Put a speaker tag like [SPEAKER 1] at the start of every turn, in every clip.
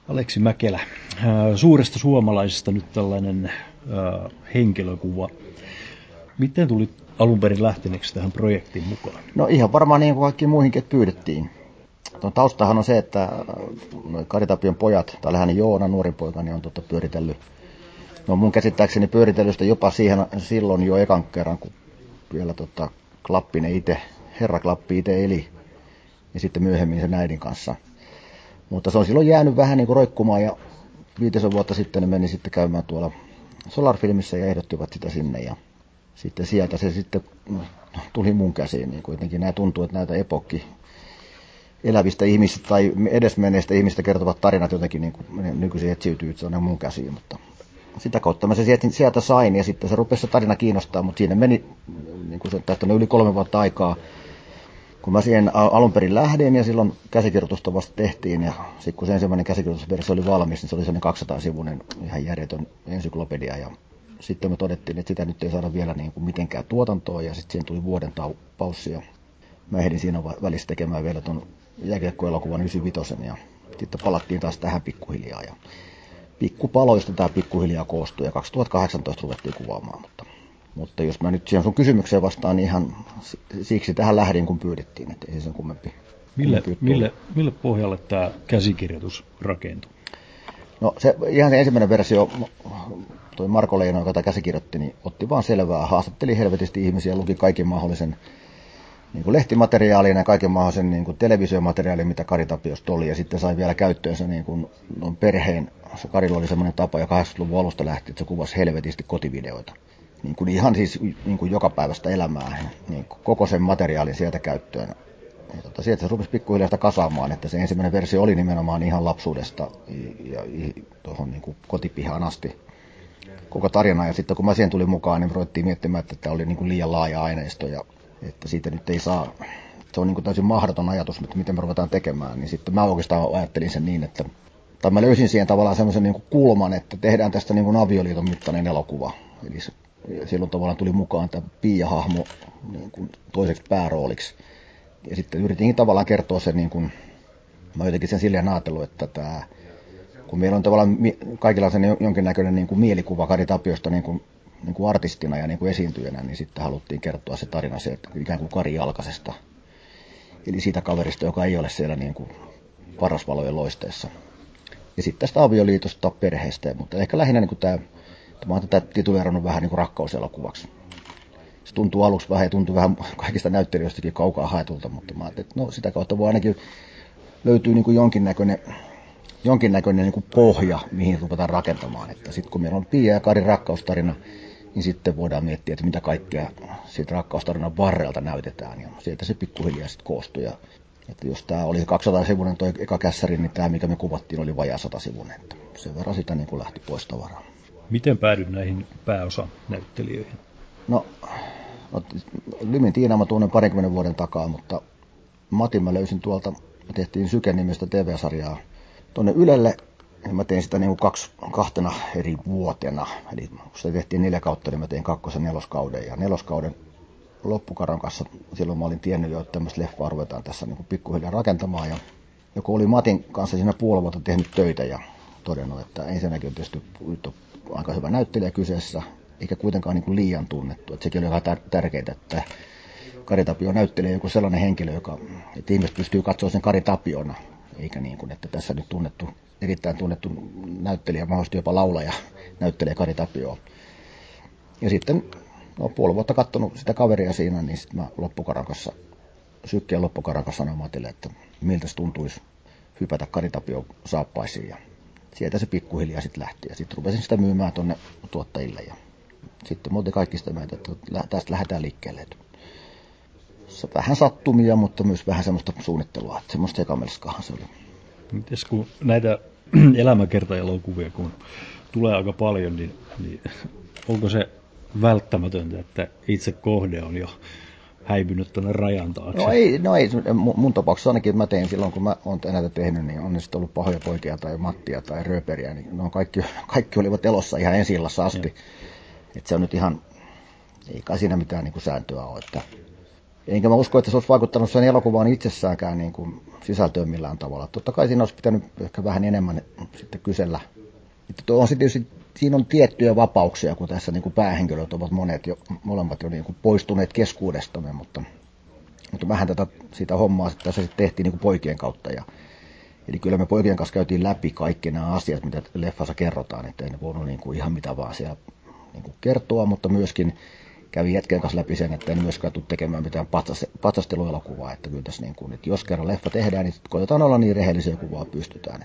[SPEAKER 1] Aleksi Mäkelä, suuresta suomalaisesta nyt tällainen henkilökuva. Miten tulit alun perin lähteneeksi tähän projektiin mukaan?
[SPEAKER 2] No ihan varmaan niin kuin kaikki muihinkin, että pyydettiin. Taustahan on se, että Kari Tapion pojat, tai hänen Joona, nuori poika, niin on pyöritellyt. No mun käsittääkseni pyöritellystä jopa silloin jo ekan kerran, kun vielä Klappinen itse, herra Klappi itse eli. Ja sitten myöhemmin sen äidin kanssa. Mutta se on silloin jäänyt vähän niin kuin roikkumaan ja 5 vuotta sitten ne meni sitten käymään tuolla Solar-filmissä ja ehdottivat sitä sinne. Ja sitten sieltä se sitten tuli mun käsiin. Niin kuitenkin nämä tuntuu, että näitä epokki elävistä ihmisistä tai edesmenneistä ihmistä kertovat tarinat jotenkin niin kuin nykyisin etsiytyy, että se on mun käsiin. Mutta sitä kautta mä se sieltä sain ja sitten se rupesi se tarina kiinnostaa, mutta siinä meni niin kuin se, tästä yli 3 vuotta aikaa. Kun mä siihen alun perin lähdin ja silloin käsikirjoitusta vasta tehtiin ja sitten kun se ensimmäinen käsikirjoitusversio oli valmis, niin se oli sellainen 200-sivuinen ihan järjetön ensyklopedia ja sitten me todettiin, että sitä nyt ei saada vielä niin kuin mitenkään tuotantoon ja sitten siihen tuli vuoden paussi ja mä ehdin siinä välissä tekemään vielä tuon jääkiekkoelokuvan 95 ja sitten palattiin taas tähän pikkuhiljaa ja pikkupaloista tämä pikkuhiljaa koostui ja 2018 ruvettiin kuvaamaan, mutta jos mä nyt siihen sun kysymykseen vastaan, niin ihan siksi tähän lähdin, kun pyydettiin, että ei sen kummempi.
[SPEAKER 1] Mille pohjalle tämä käsikirjoitus rakentui?
[SPEAKER 2] No ihan se ensimmäinen versio, toi Marko Leino, joka tätä käsikirjoitti, niin otti vaan selvää, haastatteli helvetisti ihmisiä, luki kaiken mahdollisen niin kuin lehtimateriaalin ja kaiken mahdollisen niin kuin televisiomateriaalin, mitä Kari Tapiosta oli, ja sitten sai vielä käyttöönsä niin kuin perheen, se Karilla oli semmoinen tapa, ja 80-luvun alusta lähti, että se kuvasi helvetisti kotivideoita. Niin kuin ihan siis niin kuin jokapäiväistä elämää, niin koko sen materiaalin sieltä käyttöön. Ja sieltä se rupesi pikkuhiljaa sitä kasaamaan, että se ensimmäinen versio oli nimenomaan ihan lapsuudesta ja tuohon niin kuin kotipihaan asti koko tarina. Ja sitten kun mä siihen tulin mukaan, niin ruvettiin miettimään, että tämä oli niin kuin liian laaja aineisto ja että siitä nyt ei saa, se on niin kuin täysin mahdoton ajatus, että miten me ruvetaan tekemään. Niin sitten mä oikeastaan ajattelin sen niin, että tai mä löysin siihen tavallaan semmoisen niin kuin kulman, että tehdään tästä niin kuin avioliiton mittainen elokuva. Eli silloin tavallaan tuli mukaan tämä Pia-hahmo niin kuin toiseksi päärooliksi. Ja sitten yritin tavallaan kertoa sen, niin kuin, mä jotenkin sen silleen ajatellut, että kun meillä on tavallaan kaikilla sen jonkinnäköinen niin kuin mielikuva Kari Tapiosta niin kuin artistina ja niin kuin esiintyjänä, niin sitten haluttiin kertoa se tarina se, että ikään kuin Kari Jalkasesta. Eli siitä kaverista, joka ei ole siellä niin kuin parasvalojen loisteessa. Ja sitten tästä avioliitosta, perheestä, mutta ehkä lähinnä niin kuin mä oon tätä tituleerannut vähän niin kuin rakkauselokuvaksi. Se tuntuu aluksi vähän ja tuntuu vähän kaikista näyttelijöistäkin kaukaa haetulta, mutta mä ajattelin, että no sitä kautta voi ainakin löytyy niin kuin jonkinnäköinen niin kuin pohja, mihin ruvetaan rakentamaan. Että sitten kun meillä on Pia ja Karin rakkaustarina, niin sitten voidaan miettiä, että mitä kaikkea siitä rakkaustarinan varrelta näytetään. Ja sieltä se pikkuhiljaa sitten koostui. Ja, että jos tämä oli 200-sivuinen toi eka kässäri, niin tämä, mikä me kuvattiin, oli vajaa 100-sivuinen. Että sen verran sitä niin kuin lähti pois tavaraa.
[SPEAKER 1] Miten päädyt näihin pääosanäyttelijöihin?
[SPEAKER 2] No Lymin Tiina mä tunnen 20 vuoden takaa, mutta Matin mä löysin tuolta, me tehtiin Syke-nimistä TV-sarjaa tuonne Ylelle, ja mä tein sitä niin kuin 2 eri vuotena. Eli kun sitä tehtiin 4 kautta, niin mä tein 2. ja 4. kauden. Ja 4. kauden loppukaron kanssa, silloin mä olin tiennyt jo, että tämmöistä leffaa ruvetaan tässä niin kuin pikkuhiljaa rakentamaan. Ja joku oli Matin kanssa siinä puoli vuotta tehnyt töitä ja todennut, että ensinnäkin on tietysti aika hyvä näyttelijä kyseessä, eikä kuitenkaan niin kuin liian tunnettu. Että sekin oli ihan tärkeää, että Kari Tapio näyttelee joku sellainen henkilö, että ihmiset pystyy katsoa sen Kari Tapiona, eikä niin kuin, että tässä nyt erittäin tunnettu näyttelijä, mahdollisesti jopa laulaja, näyttelee Kari Tapioa. Ja sitten puoli vuotta katsonut sitä kaveria siinä, niin sitten mä Sykkeen loppukaran kanssa sanoin Matille, että miltä se tuntuisi hypätä Kari Tapion saappaisiin. Ja sieltä se pikkuhiljaa sitten lähti ja sitten rupesin sitä myymään tuonne tuottajille. Ja sitten me oltiin kaikki sitä mieltä, että tästä lähdetään liikkeelle. Se vähän sattumia, mutta myös vähän semmoista suunnittelua, että semmoista sekamelskahan se oli.
[SPEAKER 1] Mites kun näitä elämäkertaelokuvia kun tulee aika paljon, niin onko se välttämätöntä, että itse kohde on jo häipynyt tuonne rajan taakse?
[SPEAKER 2] No ei, mun tapauksessa ainakin, että mä tein silloin, kun mä oon näitä tehnyt, niin on ne sitten ollut Pahoja poikia tai Mattia tai Röperiä, niin ne on kaikki olivat elossa ihan ensi-illassa asti. Että se on nyt ihan, ei kai siinä mitään niin kuin sääntöä ole. Että enkä mä usko, että se olisi vaikuttanut sen elokuvaan itsessäänkään niin kuin sisältöön millään tavalla. Totta kai siinä olisi pitänyt ehkä vähän enemmän sitten kysellä. On tietysti, siinä on tiettyjä vapauksia, kun tässä niin kuin päähenkilöt ovat molemmat jo niin kuin poistuneet keskuudestamme, mutta vähän sitä hommaa tässä sitten tehtiin niin kuin poikien kautta. Eli kyllä me poikien kanssa käytiin läpi kaikki nämä asiat, mitä leffassa kerrotaan, että ei ne voinut niin kuin ihan mitä vaan siellä niin kuin kertoa, mutta myöskin kävi jätkien kanssa läpi sen, että en myöskään tule tekemään mitään patsasteluelokuvaa, että kyllä tässä niin kuin, että jos kerran leffa tehdään, niin koetaan olla niin rehellisiä kuin vaan pystytään.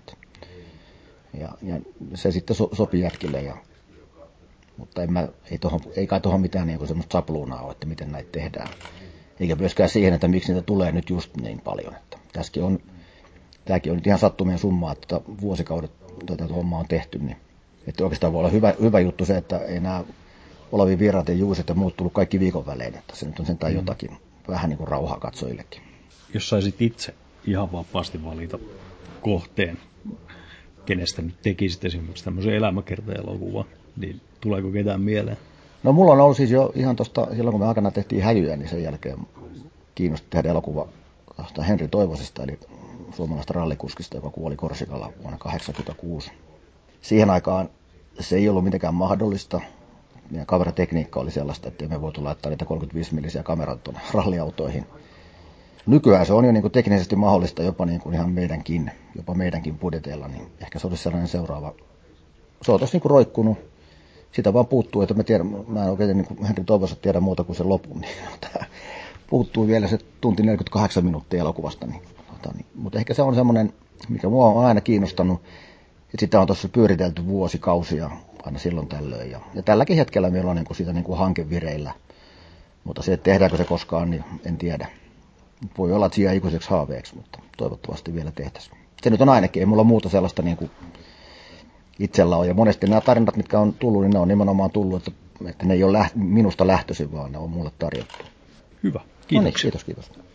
[SPEAKER 2] Ja se sitten sopii jätkille, mutta ei kai tuohon mitään niin kuin semmoista sapluunaa ole, että miten näitä tehdään. Eikä myöskään siihen, että miksi niitä tulee nyt just niin paljon. Että tämäkin on nyt ihan sattumien summaa, että vuosikaudet tätä hommaa on tehty, niin että oikeastaan voi olla hyvä juttu se, että ei nämä Olavi Virrat ja Juuset ja muut tullut kaikki viikon välein, että se nyt on sentään jotakin vähän niin kuin rauhaa katsojillekin.
[SPEAKER 1] Jos saisit itse ihan vapaasti valita kohteen, kenestä nyt tekisit esimerkiksi tämmöisen elämäkerta-elokuvan, niin tuleeko ketään mieleen?
[SPEAKER 2] No mulla on ollut siis jo ihan tuosta, silloin kun me aikana tehtiin Häjyjä, niin sen jälkeen kiinnosti tehdä elokuva Henri Toivosesta, eli suomalaista rallikuskista, joka kuoli Korsikalla vuonna 1986. Siihen aikaan se ei ollut mitenkään mahdollista. Meidän kameratekniikka oli sellaista, että me voitu laittaa niitä 35-millisiä kameroita tuonne ralliautoihin. Nykyään se on jo niin kuin teknisesti mahdollista jopa niin kuin ihan meidänkin budjeteilla, niin ehkä se olisi sellainen seuraava. Se on tossa niin kuin roikkunut. Sitä vaan puuttuu, että mä en oikein niin kuin Henri Toivosta tiedä muuta kuin sen lopun. Niin, puuttuu vielä se tunti 48 minuuttia elokuvasta. Mutta ehkä se on semmoinen, mikä mua on aina kiinnostanut. Ja sitä on tuossa pyöritelty vuosikausia aina silloin tällöin. Ja tälläkin hetkellä meillä on niin kuin sitä niin kuin hanke vireillä. Mutta se, että tehdäänkö se koskaan, niin en tiedä. Voi olla, että siihen ikuiseksi haaveeksi, mutta toivottavasti vielä tehtäisiin. Se nyt on ainakin, ei mulla muuta sellaista niin kuin itsellä on. Ja monesti nämä tarinat, mitkä on tullut, niin ne on nimenomaan tullut, että ne ei ole minusta lähtöisin, vaan ne on mulle tarjottu.
[SPEAKER 1] Hyvä, kiitos.
[SPEAKER 2] No niin, kiitos.